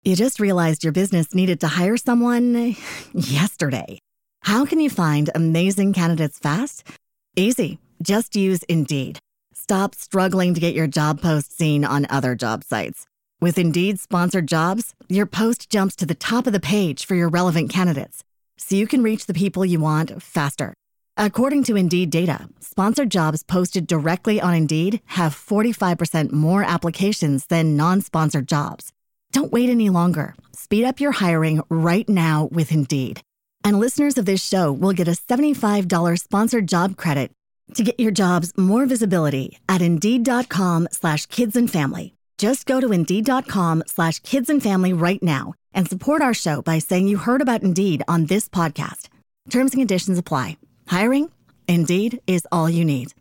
You just realized your business needed to hire someone yesterday. How can you find amazing candidates fast? Easy. Just use Indeed. Stop struggling to get your job post seen on other job sites. With Indeed sponsored jobs, your post jumps to the top of the page for your relevant candidates, so you can reach the people you want faster. According to Indeed data, sponsored jobs posted directly on Indeed have 45% more applications than non-sponsored jobs. Don't wait any longer. Speed up your hiring right now with Indeed. And listeners of this show will get a $75 sponsored job credit to get your jobs more visibility at Indeed.com/kidsandfamily. Just go to Indeed.com/kidsandfamily right now and support our show by saying you heard about Indeed on this podcast. Terms and conditions apply. Hiring? Indeed is all you need.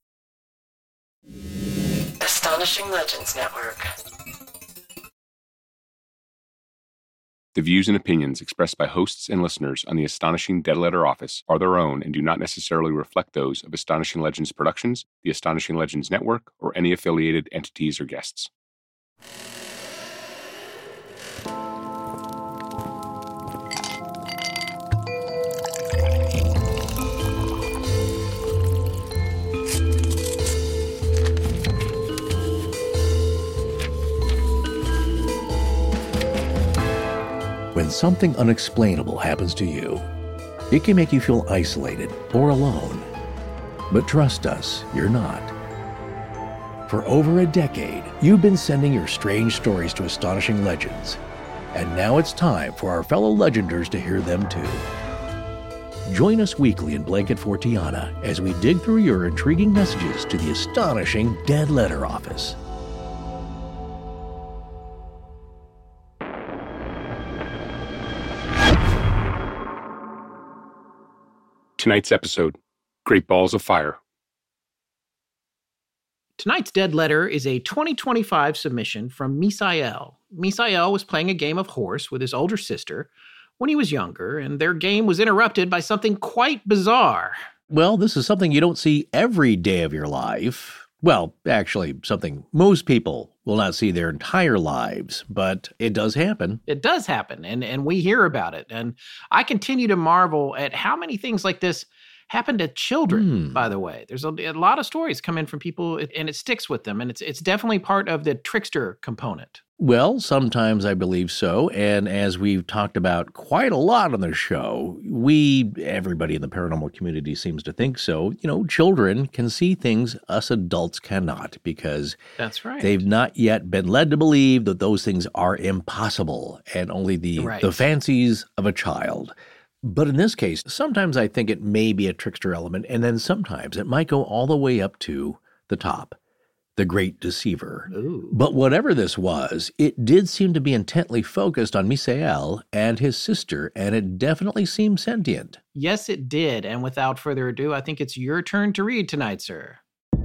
Astonishing Legends Network. The views and opinions expressed by hosts and listeners on the Astonishing Dead Letter Office are their own and do not necessarily reflect those of Astonishing Legends Productions, the Astonishing Legends Network, or any affiliated entities or guests. When something unexplainable happens to you, it can make you feel isolated or alone. But trust us, you're not. For over a decade, you've been sending your strange stories to Astonishing Legends, and now it's time for our fellow Legenders to hear them too. Join us weekly in Blanket Fort Tiana as we dig through your intriguing messages to the Astonishing Dead Letter Office. Tonight's episode, Great Balls of Fire. Tonight's Dead Letter is a 2025 submission from Misael. Misael was playing a game of horse with his older sister when he was younger, and their game was interrupted by something quite bizarre. Well, this is something you don't see every day of your life. Well, actually, something most people will not see their entire lives, but it does happen. It does happen, and we hear about it. And I continue to marvel at how many things like this happen to children, by the way. There's a lot of stories come in from people, and it sticks with them, and it's definitely part of the trickster component. Well, sometimes I believe so, and as we've talked about quite a lot on the show, everybody in the paranormal community seems to think so. You know, children can see things us adults cannot because that's right. They've not yet been led to believe that those things are impossible and only the fancies of a child. But in this case, sometimes I think it may be a trickster element, and then sometimes it might go all the way up to the top. The Great Deceiver. Ooh. But whatever this was, it did seem to be intently focused on Misael and his sister, and it definitely seemed sentient. Yes, it did. And without further ado, I think it's your turn to read tonight, sir.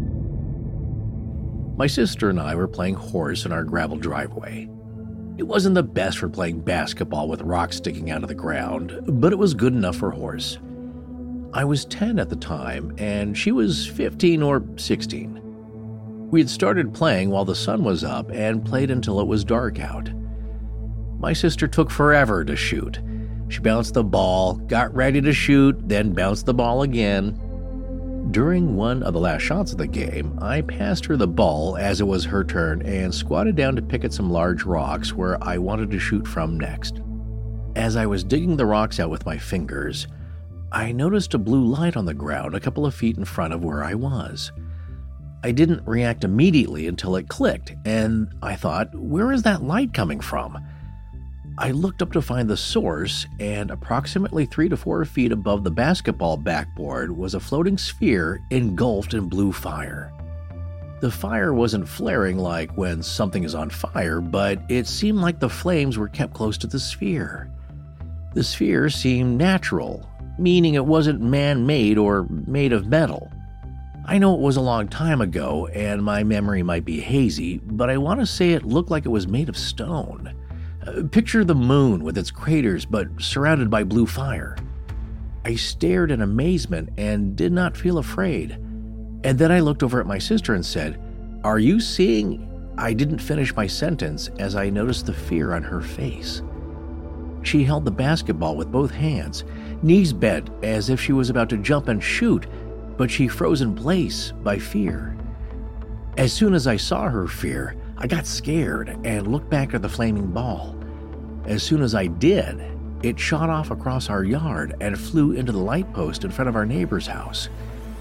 My sister and I were playing horse in our gravel driveway. It wasn't the best for playing basketball with rocks sticking out of the ground, but it was good enough for horse. I was 10 at the time, and she was 15 or 16. We had started playing while the sun was up and played until it was dark out. My sister took forever to shoot. She bounced the ball, got ready to shoot, then bounced the ball again. During one of the last shots of the game, I passed her the ball as it was her turn and squatted down to pick at some large rocks where I wanted to shoot from next. As I was digging the rocks out with my fingers, I noticed a blue light on the ground a couple of feet in front of where I was. I didn't react immediately until it clicked, and I thought, where is that light coming from? I looked up to find the source, and approximately 3 to 4 feet above the basketball backboard was a floating sphere engulfed in blue fire. The fire wasn't flaring like when something is on fire, but it seemed like the flames were kept close to the sphere. The sphere seemed natural, meaning it wasn't man-made or made of metal. I know it was a long time ago, and my memory might be hazy, but I want to say it looked like it was made of stone. Picture the moon with its craters, but surrounded by blue fire. I stared in amazement and did not feel afraid. And then I looked over at my sister and said, "Are you seeing I didn't finish my sentence as I noticed the fear on her face. She held the basketball with both hands, knees bent as if she was about to jump and shoot, but she froze in place by fear. As soon as I saw her fear, I got scared and looked back at the flaming ball. As soon as I did, it shot off across our yard and flew into the light post in front of our neighbor's house.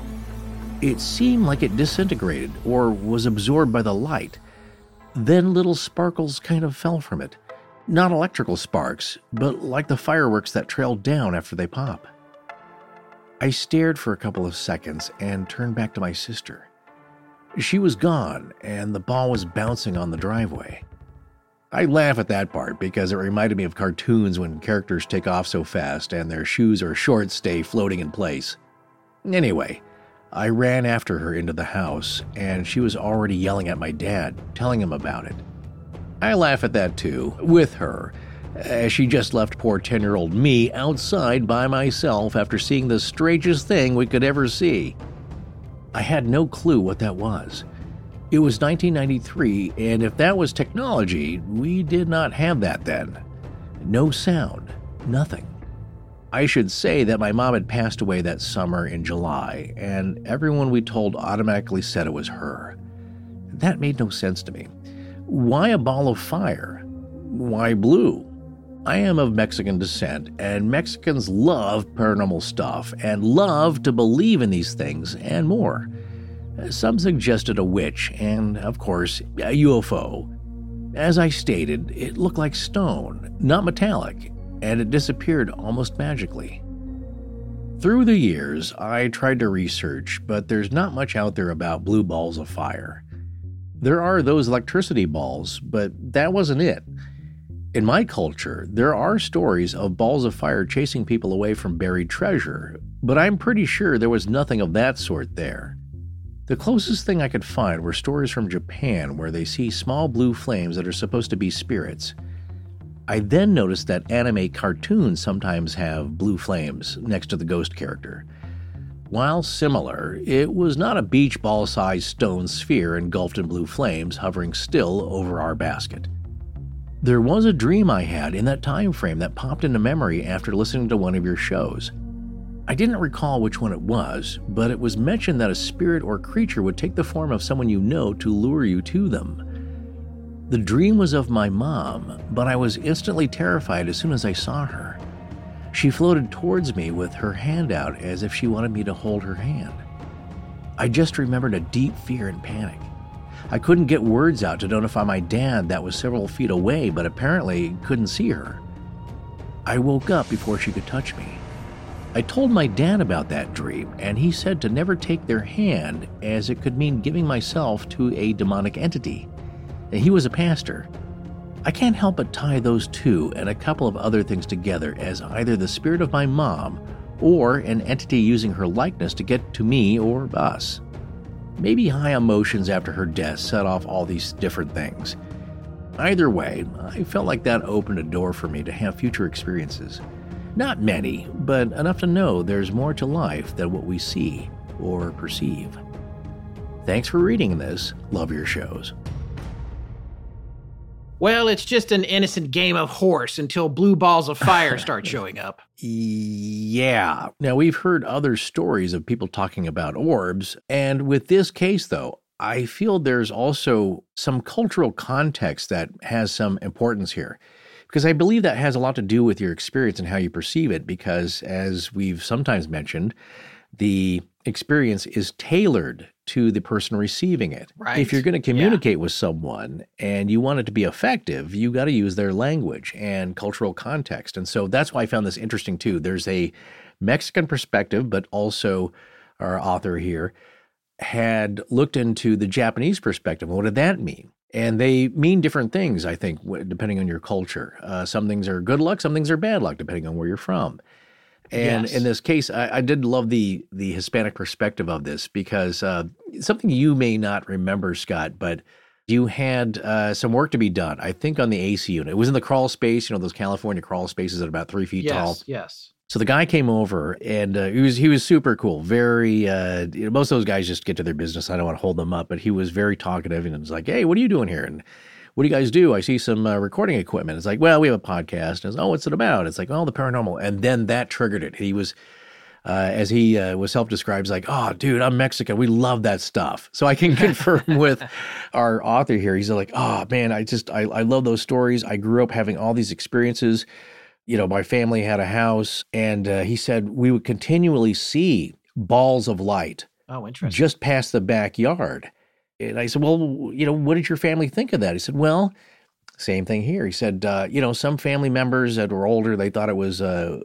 It seemed like it disintegrated or was absorbed by the light. Then little sparkles kind of fell from it. Not electrical sparks, but like the fireworks that trail down after they pop. I stared for a couple of seconds and turned back to my sister. She was gone, and the ball was bouncing on the driveway. I laugh at that part because it reminded me of cartoons when characters take off so fast and their shoes or shorts stay floating in place. Anyway, I ran after her into the house, and she was already yelling at my dad, telling him about it. I laugh at that too, with her, as she just left poor 10-year-old me outside by myself after seeing the strangest thing we could ever see. I had no clue what that was. It was 1993, and if that was technology, we did not have that then. No sound, nothing. I should say that my mom had passed away that summer in July, and everyone we told automatically said it was her. That made no sense to me. Why a ball of fire? Why blue? I am of Mexican descent, and Mexicans love paranormal stuff and love to believe in these things and more. Some suggested a witch and, of course, a UFO. As I stated, it looked like stone, not metallic, and it disappeared almost magically. Through the years, I tried to research, but there's not much out there about blue balls of fire. There are those electricity balls, but that wasn't it. In my culture, there are stories of balls of fire chasing people away from buried treasure, but I'm pretty sure there was nothing of that sort there. The closest thing I could find were stories from Japan where they see small blue flames that are supposed to be spirits. I then noticed that anime cartoons sometimes have blue flames next to the ghost character. While similar, it was not a beach ball-sized stone sphere engulfed in blue flames hovering still over our basket. There was a dream I had in that time frame that popped into memory after listening to one of your shows. I didn't recall which one it was, but it was mentioned that a spirit or creature would take the form of someone you know to lure you to them. The dream was of my mom, but I was instantly terrified as soon as I saw her. She floated towards me with her hand out as if she wanted me to hold her hand. I just remembered a deep fear and panic. I couldn't get words out to notify my dad that was several feet away, but apparently couldn't see her. I woke up before she could touch me. I told my dad about that dream, and he said to never take their hand as it could mean giving myself to a demonic entity. And he was a pastor. I can't help but tie those two and a couple of other things together as either the spirit of my mom or an entity using her likeness to get to me or us. Maybe high emotions after her death set off all these different things. Either way, I felt like that opened a door for me to have future experiences. Not many, but enough to know there's more to life than what we see or perceive. Thanks for reading this. Love your shows. Well, it's just an innocent game of horse until blue balls of fire start showing up. Yeah. Now, we've heard other stories of people talking about orbs, and with this case, though, I feel there's also some cultural context that has some importance here, because I believe that has a lot to do with your experience and how you perceive it, because as we've sometimes mentioned, the experience is tailored to the person receiving it. Right. If you're going to communicate with someone and you want it to be effective, you got to use their language and cultural context. And so that's why I found this interesting too. There's a Mexican perspective, but also our author here had looked into the Japanese perspective. What did that mean? And they mean different things, I think, depending on your culture. Some things are good luck, some things are bad luck, depending on where you're from. And in this case, I did love the Hispanic perspective of this because something you may not remember, Scott, but you had some work to be done, I think, on the AC unit. It was in the crawl space, those California crawl spaces at about 3 feet tall. Yes. So the guy came over, and he was super cool. Very most of those guys just get to their business. I don't want to hold them up, but he was very talkative, and was like, "Hey, what are you doing here? And what do you guys do? I see some recording equipment." It's like, "Well, we have a podcast." And it's, "Oh, what's it about?" It's like, "Oh, the paranormal." And then that triggered it. He was, as he was self-described, like, "Oh, dude, I'm Mexican. We love that stuff." So I can confirm with our author here. He's like, "Oh man, I love those stories. I grew up having all these experiences. My family had a house," and he said we would continually see balls of light. Oh, interesting. Just past the backyard. And I said, "Well, what did your family think of that?" He said, "Well, same thing here." He said, some family members that were older, they thought it was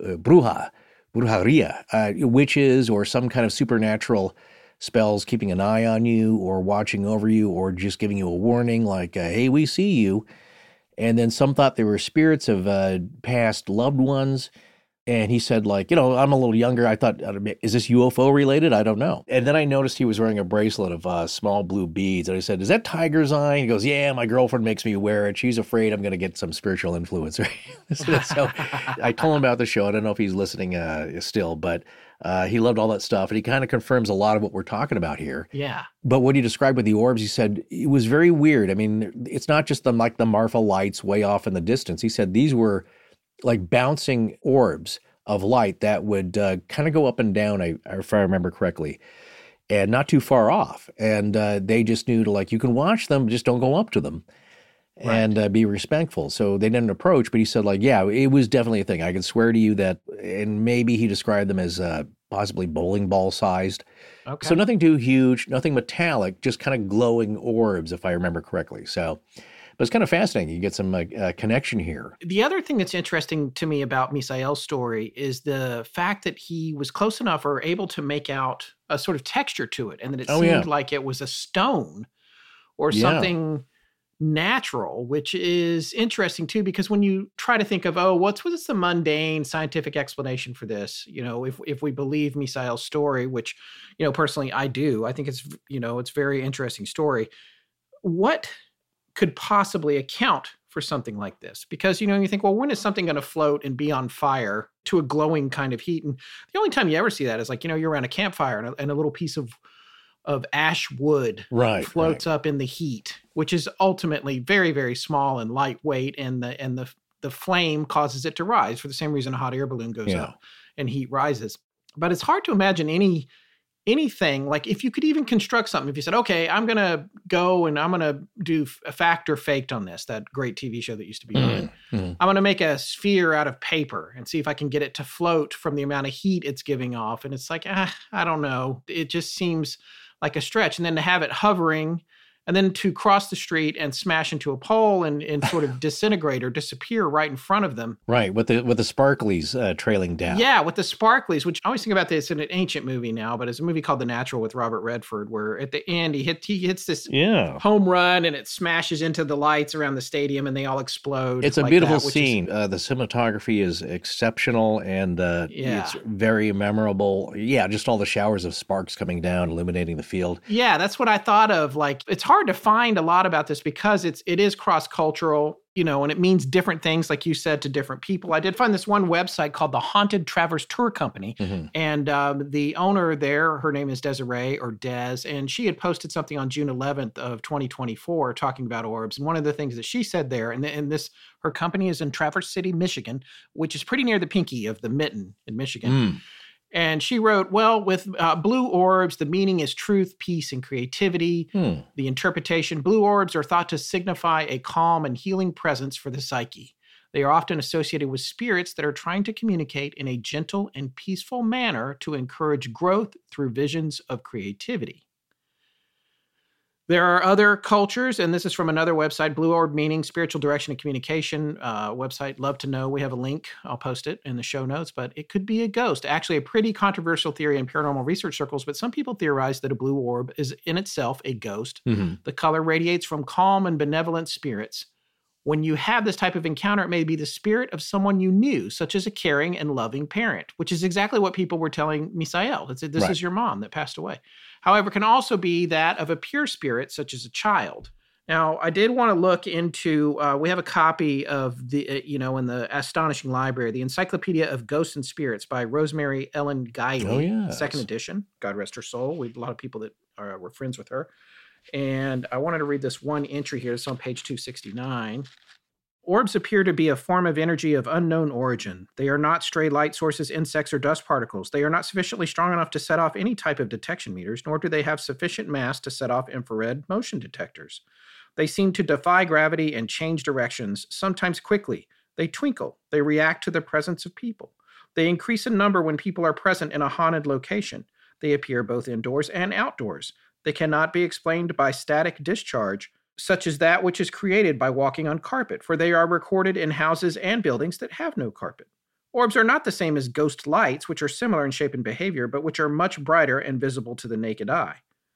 brujeria, witches or some kind of supernatural spells keeping an eye on you or watching over you or just giving you a warning like, hey, we see you. And then some thought they were spirits of past loved ones. And he said, I'm a little younger. I thought, is this UFO related? I don't know. And then I noticed he was wearing a bracelet of small blue beads. And I said, is that tiger's eye? He goes, yeah, my girlfriend makes me wear it. She's afraid I'm going to get some spiritual influence. So I told him about the show. I don't know if he's listening still, but he loved all that stuff. And he kind of confirms a lot of what we're talking about here. Yeah. But what he described with the orbs, he said, it was very weird. I mean, it's not just the Marfa lights way off in the distance. He said these were like bouncing orbs of light that would kind of go up and down, if I remember correctly, and not too far off. And they just knew to you can watch them, just don't go up to them. Right. And be respectful. So they didn't approach, but he said yeah, it was definitely a thing. I can swear to you that, and maybe he described them as possibly bowling ball sized. Okay. So nothing too huge, nothing metallic, just kind of glowing orbs, if I remember correctly. So, but it's kind of fascinating. You get some connection here. The other thing that's interesting to me about Misael's story is the fact that he was close enough or able to make out a sort of texture to it, and that it seemed like it was a stone or something natural, which is interesting too, because when you try to think of, what's the mundane scientific explanation for this? If we believe Misael's story, which, personally I do, I think it's, it's a very interesting story. What could possibly account for something like this? Because, you think, well, when is something going to float and be on fire to a glowing kind of heat? And the only time you ever see that is you're around a campfire and a little piece of ash wood floats up in the heat, which is ultimately very, very small and lightweight, and the flame causes it to rise for the same reason a hot air balloon goes up and heat rises. But it's hard to imagine anything, like if you could even construct something, if you said, okay, I'm going to go and I'm going to do a Fact or Faked on this, that great TV show that used to be on. I'm going to make a sphere out of paper and see if I can get it to float from the amount of heat it's giving off. And it's like, I don't know. It just seems like a stretch. And then to have it hovering and then to cross the street and smash into a pole and sort of disintegrate or disappear right in front of them. Right, with the sparklies trailing down. Yeah, with the sparklies, which I always think about this in an ancient movie now, but it's a movie called The Natural with Robert Redford, where at the end he hits this home run and it smashes into the lights around the stadium and they all explode. It's a beautiful scene. The cinematography is exceptional and it's very memorable. Yeah, just all the showers of sparks coming down, illuminating the field. Yeah, that's what I thought of. It's hard to find a lot about this because it is cross-cultural, and it means different things, like you said, to different people. I did find this one website called the Haunted Traverse Tour Company, and the her there, her name is Desiree or Des, and she had posted something on June 11th of 2024 talking about orbs. And one of the things that she said there, her company is in Traverse City, Michigan, which is pretty near the pinky of the mitten in Michigan. And she wrote, well, with blue orbs, the meaning is truth, peace, and creativity. The interpretation, blue orbs are thought to signify a calm and healing presence for the psyche. They are often associated with spirits that are trying to communicate in a gentle and peaceful manner to encourage growth through visions of creativity. There are other cultures, and this is from another website, Blue Orb Meaning, Spiritual Direction and Communication website. Love to know. We have a link. I'll post it in the show notes, but it could be a ghost. Actually, a pretty controversial theory in paranormal research circles, but some people theorize that a blue orb is in itself a ghost. The color radiates from calm and benevolent spirits. When you have this type of encounter, it may be the spirit of someone you knew, such as a caring and loving parent, which is exactly what people were telling Misael. This is your mom that passed away. However, it can also be that of a pure spirit, such as a child. Now, I did want to look into, we have a copy of the, in the Astonishing Library, the Encyclopedia of Ghosts and Spirits by Rosemary Ellen Guiley, Oh, yes. second edition. God rest her soul. We have a lot of people that were friends with her. And I wanted to read this one entry here. It's on page 269. Orbs appear to be a form of energy of unknown origin. They are not stray light sources, insects, or dust particles. They are not sufficiently strong enough to set off any type of detection meters, nor do they have sufficient mass to set off infrared motion detectors. They seem to defy gravity and change directions, sometimes quickly. They twinkle. They react to the presence of people. They increase in number when people are present in a haunted location. They appear both indoors and outdoors. They cannot be explained by static discharge, such as that which is created by walking on carpet, for they are recorded in houses and buildings that have no carpet. Orbs are not the same as ghost lights, which are similar in shape and behavior, but which are much brighter and visible to the naked eye.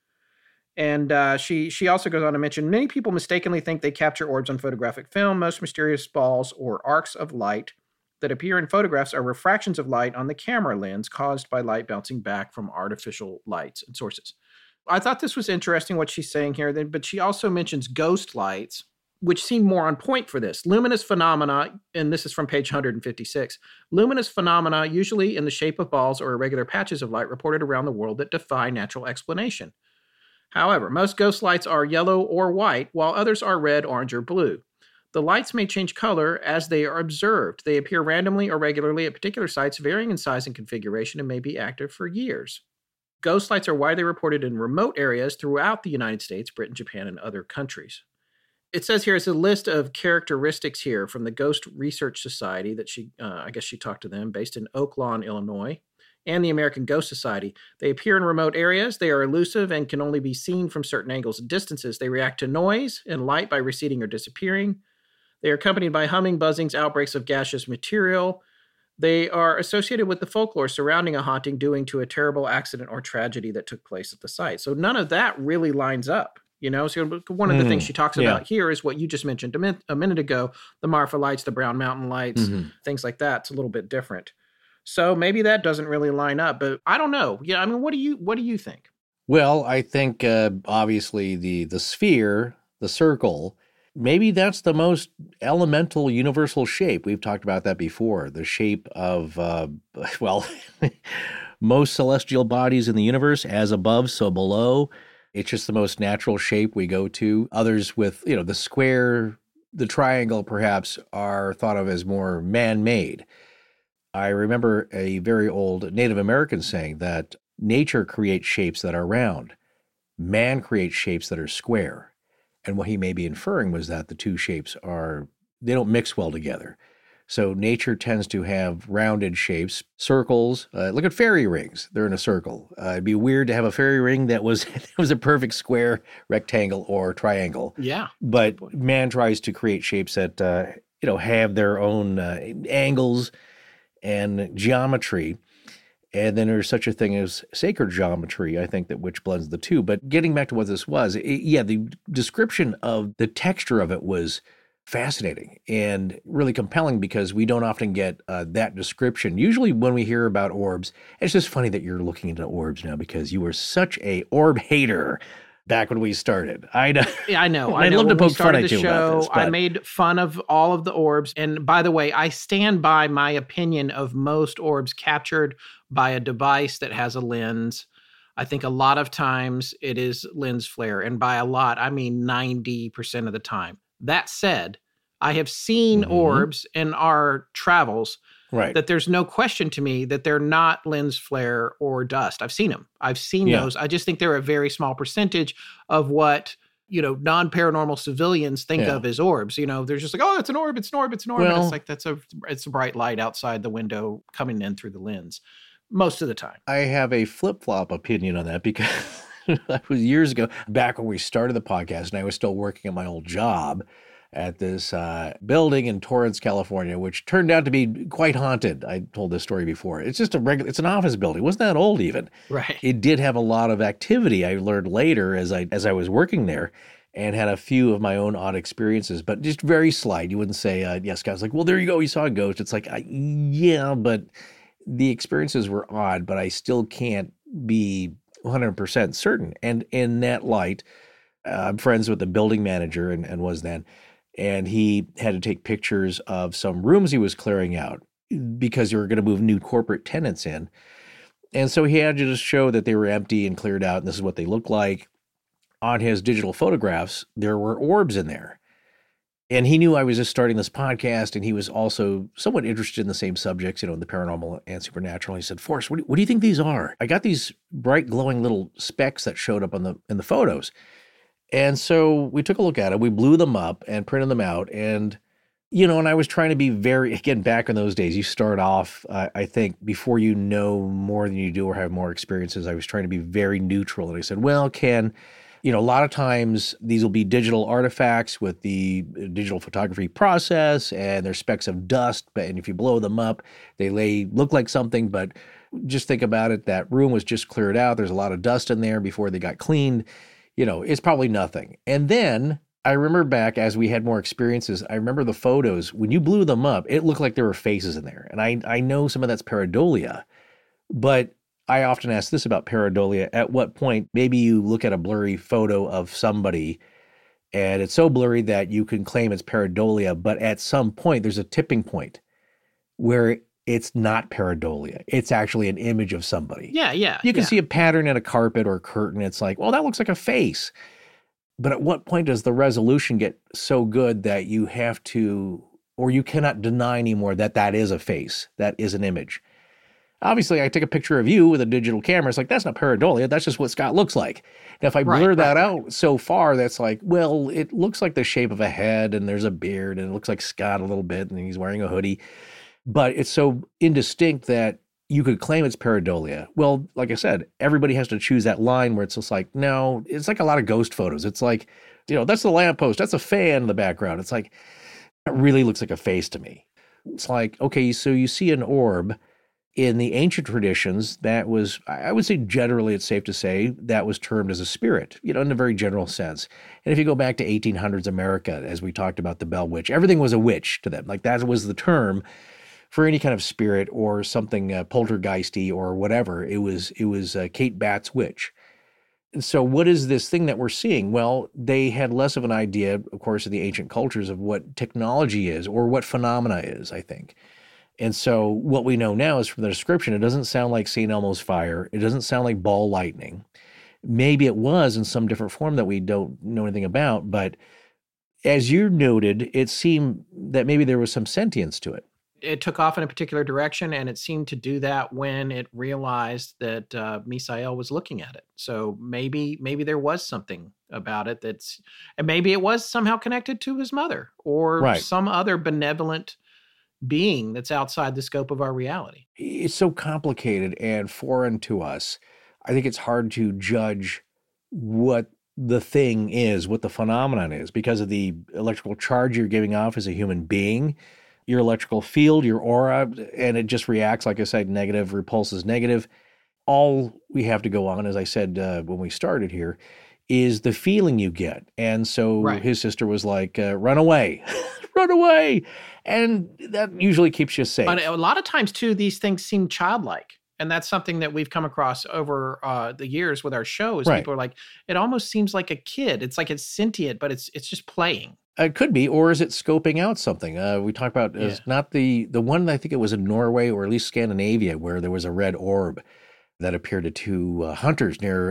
And she also goes on to mention, many people mistakenly think they capture orbs on photographic film. Most mysterious balls or arcs of light that appear in photographs are refractions of light on the camera lens caused by light bouncing back from artificial lights and sources. I thought this was interesting what she's saying here, but she also mentions ghost lights, which seem more on point for this. Luminous phenomena, and this is from page 156, luminous phenomena, usually in the shape of balls or irregular patches of light, reported around the world that defy natural explanation. However, most ghost lights are yellow or white, while others are red, orange, or blue. The lights may change color as they are observed. They appear randomly or regularly at particular sites, varying in size and configuration, and may be active for years. Ghost lights are widely reported in remote areas throughout the United States, Britain, Japan, and other countries. It says here is a list of characteristics here from the Ghost Research Society that I guess she talked to them, based in Oak Lawn, Illinois, and the American Ghost Society. They appear in remote areas. They are elusive and can only be seen from certain angles and distances. They react to noise and light by receding or disappearing. They are accompanied by humming, buzzings, outbreaks of gaseous material. They are associated with the folklore surrounding a haunting due to a terrible accident or tragedy that took place at the site. So none of that really lines up, So one of the things she talks about here is what you just mentioned a minute ago, the Marfa lights, the Brown Mountain lights, things like that. It's a little bit different. So maybe that doesn't really line up, but I don't know. Yeah, I mean, what do you think? Well, I think obviously the sphere, the circle, maybe that's the most elemental universal shape. We've talked about that before. The shape of most celestial bodies in the universe, as above, so below. It's just the most natural shape we go to. Others with, the square, the triangle perhaps are thought of as more man-made. I remember a very old Native American saying that nature creates shapes that are round. Man creates shapes that are square. And what he may be inferring was that the two shapes they don't mix well together. So nature tends to have rounded shapes, circles. Look at fairy rings. They're in a circle. It'd be weird to have a fairy ring that was a perfect square, rectangle, or triangle. Yeah. But man tries to create shapes that, have their own angles and geometry. And then there's such a thing as sacred geometry, I think, which blends the two. But getting back to what this was, the description of the texture of it was fascinating and really compelling because we don't often get that description. Usually when we hear about orbs, it's just funny that you're looking into orbs now because you were such a orb hater back when we started. I know. Yeah, I know. I'd love to poke fun at you about this. I made fun of all of the orbs. And by the way, I stand by my opinion of most orbs captured by a device that has a lens. I think a lot of times it is lens flare. And by a lot, I mean 90% of the time. That said, I have seen orbs in our travels that there's no question to me that they're not lens flare or dust. I've seen them. I've seen those. I just think they're a very small percentage of what, non-paranormal civilians think of as orbs. They're just like, oh, it's an orb, it's an orb, it's an orb. Well, and it's like, it's a bright light outside the window coming in through the lens most of the time. I have a flip-flop opinion on that because that was years ago, back when we started the podcast and I was still working at my old job at this building in Torrance, California, which turned out to be quite haunted. I told this story before. It's just it's an office building. It wasn't that old even. Right. It did have a lot of activity. I learned later as I was working there and had a few of my own odd experiences, but just very slight. You wouldn't say, yes, guys, like, well, there you go. You saw a ghost. It's like, yeah, but the experiences were odd, but I still can't be 100% certain. And in that light, I'm friends with the building manager and was then, and he had to take pictures of some rooms he was clearing out because they were going to move new corporate tenants in. And so he had to just show that they were empty and cleared out, and this is what they looked like. On his digital photographs, there were orbs in there. And he knew I was just starting this podcast, and he was also somewhat interested in the same subjects, the paranormal and supernatural. He said, Forrest, what do you think these are? I got these bright glowing little specks that showed up in the photos. And so we took a look at it. We blew them up and printed them out. And, and I was trying to be again, back in those days, you start off, I think, before you know more than you do or have more experiences, I was trying to be very neutral. And I said, well, Ken, a lot of times these will be digital artifacts with the digital photography process, and there's specks of dust. And if you blow them up, they look like something. But just think about it. That room was just cleared out. There's a lot of dust in there before they got cleaned. It's probably nothing. And then I remember back as we had more experiences, I remember the photos. When you blew them up, it looked like there were faces in there. And I know some of that's pareidolia, but I often ask this about pareidolia. At what point, maybe you look at a blurry photo of somebody and it's so blurry that you can claim it's pareidolia, but at some point there's a tipping point where it's not pareidolia. It's actually an image of somebody. Yeah. You can see a pattern in a carpet or a curtain. It's like, well, that looks like a face. But at what point does the resolution get so good that you have to, or you cannot deny anymore that is a face, that is an image? Obviously, I take a picture of you with a digital camera. It's like, that's not pareidolia. That's just what Scott looks like. Now, if I blur that out so far, that's like, well, it looks like the shape of a head and there's a beard and it looks like Scott a little bit and he's wearing a hoodie. But it's so indistinct that you could claim it's pareidolia. Well, like I said, everybody has to choose that line where it's just like, no, it's like a lot of ghost photos. It's like, that's the lamppost. That's a fan in the background. It's like, it really looks like a face to me. It's like, okay, so you see an orb. In the ancient traditions, that was, I would say generally it's safe to say, that was termed as a spirit, in a very general sense. And if you go back to 1800s America, as we talked about the Bell Witch, everything was a witch to them. Like that was the term for any kind of spirit or something poltergeisty or whatever. It was Kate Batts' witch. And so what is this thing that we're seeing? Well, they had less of an idea, of course, of the ancient cultures of what technology is or what phenomena is, I think. And so what we know now is from the description, it doesn't sound like St. Elmo's fire. It doesn't sound like ball lightning. Maybe it was in some different form that we don't know anything about. But as you noted, it seemed that maybe there was some sentience to it. It took off in a particular direction, and it seemed to do that when it realized that Misael was looking at it. So maybe there was something about it and maybe it was somehow connected to his mother or some other benevolent being that's outside the scope of our reality. It's so complicated and foreign to us. I think it's hard to judge what the thing is, what the phenomenon is, because of the electrical charge you're giving off as a human being, your electrical field, your aura, and it just reacts, like I said, negative, repulses negative. All we have to go on, as I said when we started here, is the feeling you get. And so his sister was like, run away, run away. And that usually keeps you safe. But a lot of times, too, these things seem childlike. And that's something that we've come across over the years with our shows. People are like, it almost seems like a kid. It's like it's sentient, but it's just playing. It could be, or is it scoping out something? We talked about not the one, I think it was in Norway or at least Scandinavia, where there was a red orb that appeared to two hunters near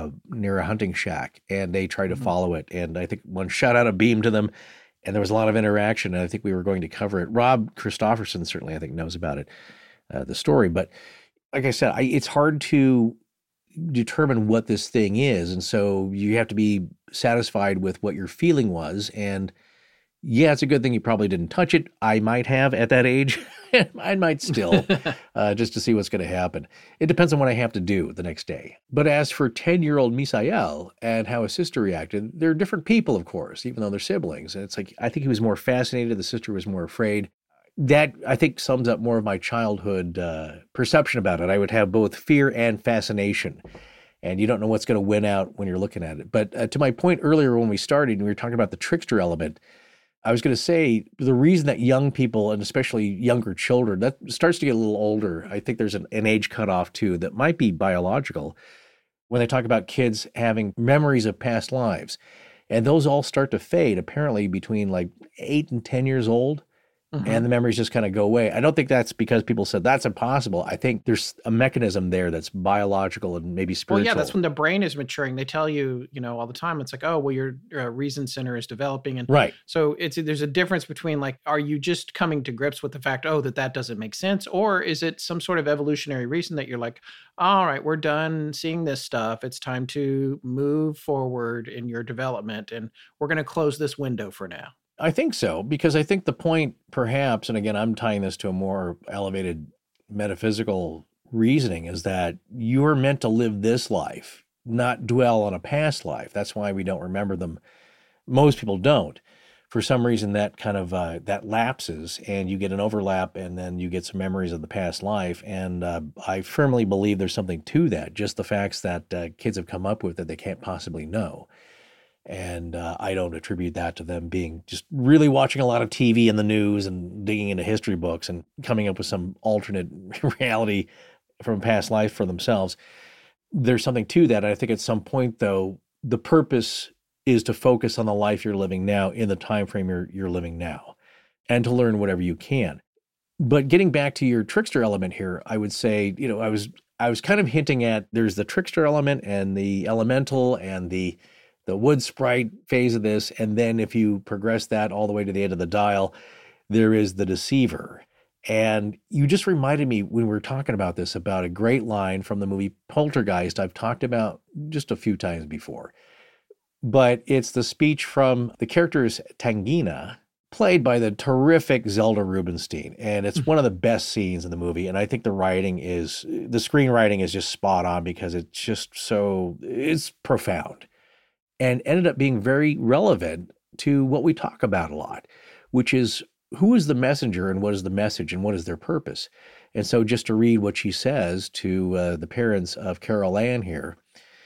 a hunting shack, and they tried to follow it. And I think one shot out a beam to them, and there was a lot of interaction, and I think we were going to cover it. Rob Christofferson certainly, I think, knows about it, the story. But like I said, it's hard to determine what this thing is, and so you have to be satisfied with what your feeling was. And yeah, it's a good thing you probably didn't touch it. I might have at that age. I might still, just to see what's going to happen. It depends on what I have to do the next day. But as for 10-year-old Misael and how his sister reacted, they're different people, of course, even though they're siblings. And it's like, I think he was more fascinated. The sister was more afraid. That, I think, sums up more of my childhood perception about it. I would have both fear and fascination. And you don't know what's going to win out when you're looking at it. But to my point earlier when we started, and we were talking about the trickster element, I was going to say the reason that young people, and especially younger children, that starts to get a little older, I think there's an age cutoff too that might be biological, when they talk about kids having memories of past lives. And those all start to fade, apparently, between like 8 and 10 years old. And the memories just kind of go away. I don't think that's because people said that's impossible. I think there's a mechanism there that's biological and maybe spiritual. Well, yeah, that's when the brain is maturing. They tell you, all the time, it's like, oh, well, your reason center is developing. And right. So there's a difference between like, are you just coming to grips with the fact, that doesn't make sense? Or is it some sort of evolutionary reason that you're like, all right, we're done seeing this stuff. It's time to move forward in your development. And we're going to close this window for now. I think so, because I think the point perhaps, and again, I'm tying this to a more elevated metaphysical reasoning, is that you are meant to live this life, not dwell on a past life. That's why we don't remember them. Most people don't. For some reason, that kind of, that lapses and you get an overlap and then you get some memories of the past life. And I firmly believe there's something to that, just the facts that kids have come up with that they can't possibly know. And I don't attribute that to them being just really watching a lot of TV and the news and digging into history books and coming up with some alternate reality from past life for themselves. There's something to that. I think at some point, though, the purpose is to focus on the life you're living now in the time frame you're living now and to learn whatever you can. But getting back to your trickster element here, I would say, I was kind of hinting at there's the trickster element and the elemental and the wood sprite phase of this. And then if you progress that all the way to the end of the dial, there is the deceiver. And you just reminded me when we were talking about this, about a great line from the movie Poltergeist I've talked about just a few times before. But it's the speech from the character's Tangina, played by the terrific Zelda Rubinstein. And it's one of the best scenes in the movie. And I think the screenwriting is just spot on because it's just it's profound. And ended up being very relevant to what we talk about a lot, which is who is the messenger and what is the message and what is their purpose. And so just to read what she says to the parents of Carol Ann here,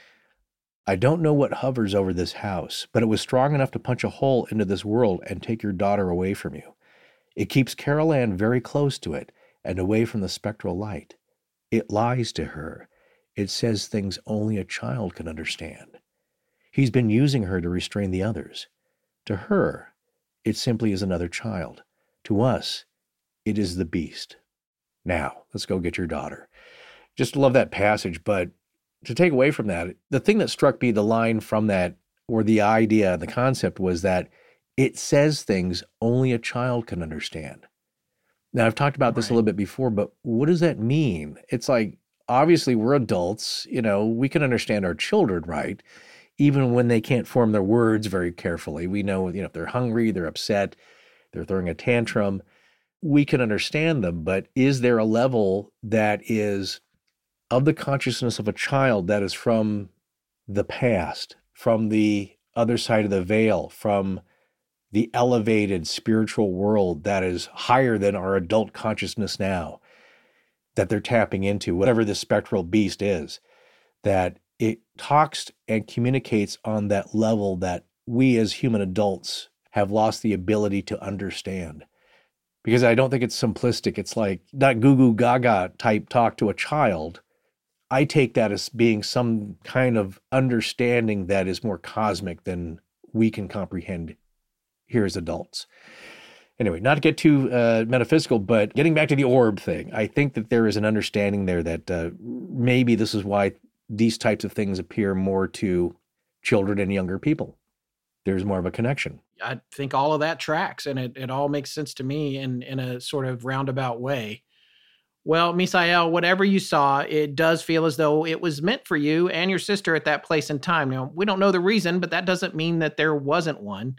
I don't know what hovers over this house, but it was strong enough to punch a hole into this world and take your daughter away from you. It keeps Carol Ann very close to it and away from the spectral light. It lies to her. It says things only a child can understand. He's been using her to restrain the others. To her, it simply is another child. To us, it is the beast. Now, let's go get your daughter. Just love that passage, but to take away from that, the thing that struck me, the line from that, or the idea, the concept was that it says things only a child can understand. Now, I've talked about this a little bit before, but what does that mean? It's like, obviously, we're adults, we can understand our children, right? Even when they can't form their words very carefully. We know, if they're hungry, they're upset, they're throwing a tantrum, we can understand them. But is there a level that is of the consciousness of a child that is from the past, from the other side of the veil, from the elevated spiritual world that is higher than our adult consciousness now, that they're tapping into, whatever this spectral beast is, that it talks and communicates on that level that we as human adults have lost the ability to understand. Because I don't think it's simplistic. It's like not goo goo gaga type talk to a child. I take that as being some kind of understanding that is more cosmic than we can comprehend here as adults. Anyway, not to get too metaphysical, but getting back to the orb thing, I think that there is an understanding there that maybe this is why these types of things appear more to children and younger people. There's more of a connection. I think all of that tracks, and it all makes sense to me in a sort of roundabout way. Well, Misael, whatever you saw, it does feel as though it was meant for you and your sister at that place and time. Now, we don't know the reason, but that doesn't mean that there wasn't one.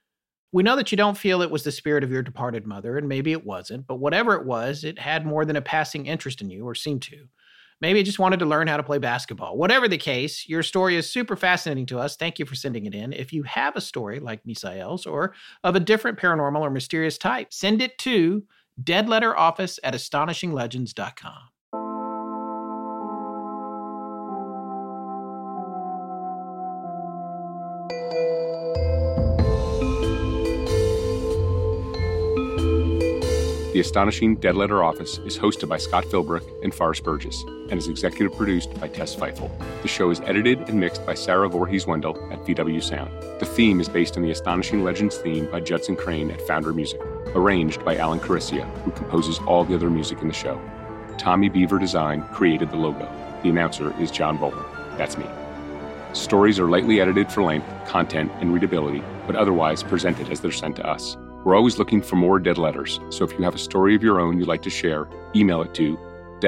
We know that you don't feel it was the spirit of your departed mother, and maybe it wasn't, but whatever it was, it had more than a passing interest in you, or seemed to. Maybe it just wanted to learn how to play basketball. Whatever the case, your story is super fascinating to us. Thank you for sending it in. If you have a story like Misael's or of a different paranormal or mysterious type, send it to deadletteroffice@astonishinglegends.com. The The Astonishing Dead Letter Office is hosted by Scott Philbrook and Forrest Burgess and is executive produced by Tess Feifel. The show is edited and mixed by Sarah Voorhees-Wendell at VW Sound. The theme is based on the Astonishing Legends theme by Judson Crane at Founder Music, arranged by Alan Caricia, who composes all the other music in the show. Tommy Beaver Design created the logo. The announcer is John Bolton. That's me. Stories are lightly edited for length, content, and readability, but otherwise presented as they're sent to us. We're always looking for more dead letters, so if you have a story of your own you'd like to share, email it to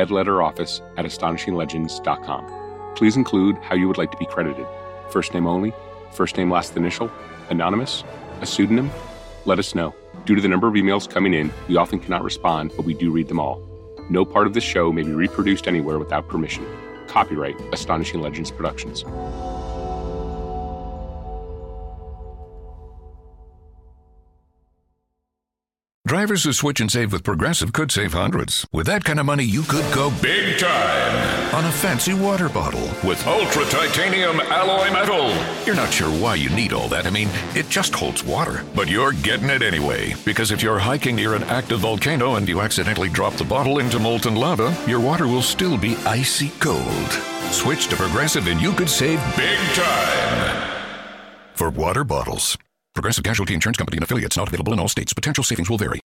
deadletteroffice@astonishinglegends.com. Please include how you would like to be credited. First name only, first name last initial, anonymous, a pseudonym. Let us know. Due to the number of emails coming in, we often cannot respond, but we do read them all. No part of this show may be reproduced anywhere without permission. Copyright Astonishing Legends Productions. Drivers who switch and save with Progressive could save hundreds. With that kind of money, you could go big time on a fancy water bottle with ultra titanium alloy metal. You're not sure why you need all that. I mean, it just holds water. But you're getting it anyway. Because if you're hiking near an active volcano and you accidentally drop the bottle into molten lava, your water will still be icy cold. Switch to Progressive and you could save big time for water bottles. Progressive Casualty Insurance Company and affiliates, not available in all states. Potential savings will vary.